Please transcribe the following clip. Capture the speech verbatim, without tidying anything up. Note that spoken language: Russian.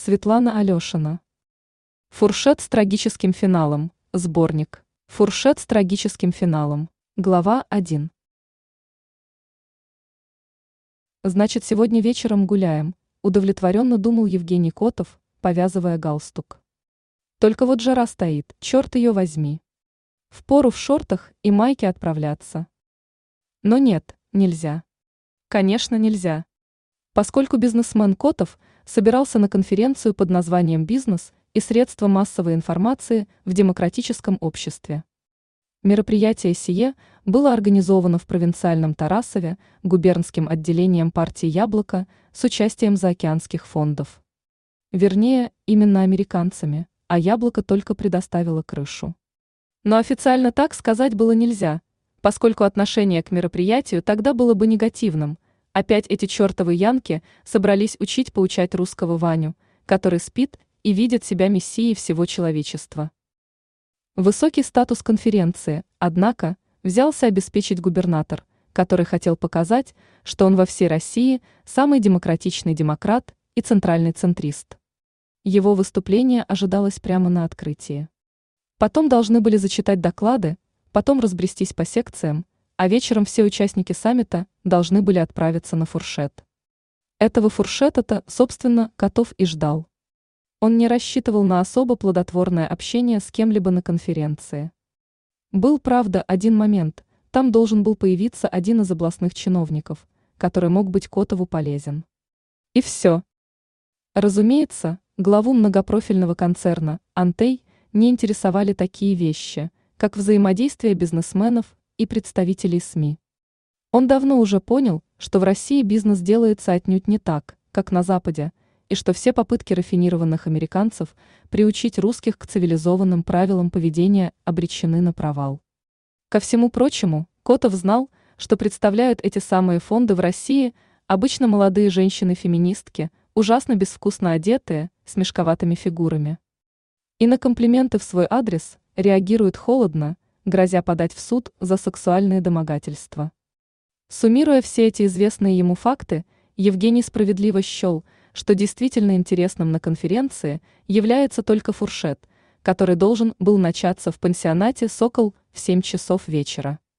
Светлана Алешина. Фуршет с трагическим финалом. Сборник. Фуршет с трагическим финалом. Глава один. Значит, сегодня вечером гуляем, удовлетворенно думал Евгений Котов, повязывая галстук. Только вот жара стоит, черт ее возьми. Впору в шортах и майке отправляться. Но нет, нельзя. Конечно, нельзя. Поскольку бизнесмен Котов собирался на конференцию под названием «Бизнес и средства массовой информации в демократическом обществе». Мероприятие сие было организовано в провинциальном Тарасове губернским отделением партии «Яблоко» с участием заокеанских фондов. Вернее, именно американцами, а «Яблоко» только предоставило крышу. Но официально так сказать было нельзя, поскольку отношение к мероприятию тогда было бы негативным. Опять эти чертовы янки собрались учить-поучать русского Ваню, который спит и видит себя мессией всего человечества. Высокий статус конференции, однако, взялся обеспечить губернатор, который хотел показать, что он во всей России самый демократичный демократ и центральный центрист. Его выступление ожидалось прямо на открытии. Потом должны были зачитать доклады, потом разбрестись по секциям, а вечером все участники саммита должны были отправиться на фуршет. Этого фуршета-то, собственно, Котов и ждал. Он не рассчитывал на особо плодотворное общение с кем-либо на конференции. Был, правда, один момент, там должен был появиться один из областных чиновников, который мог быть Котову полезен. И все. Разумеется, главу многопрофильного концерна «Антей» не интересовали такие вещи, как взаимодействие бизнесменов и представителей СМИ. Он давно уже понял, что в России бизнес делается отнюдь не так, как на Западе, и что все попытки рафинированных американцев приучить русских к цивилизованным правилам поведения обречены на провал. Ко всему прочему, Котов знал, что представляют эти самые фонды в России обычно молодые женщины-феминистки, ужасно безвкусно одетые, с мешковатыми фигурами. И на комплименты в свой адрес реагируют холодно, грозя подать в суд за сексуальные домогательства. Суммируя все эти известные ему факты, Евгений справедливо счел, что действительно интересным на конференции является только фуршет, который должен был начаться в пансионате «Сокол» в семь часов вечера.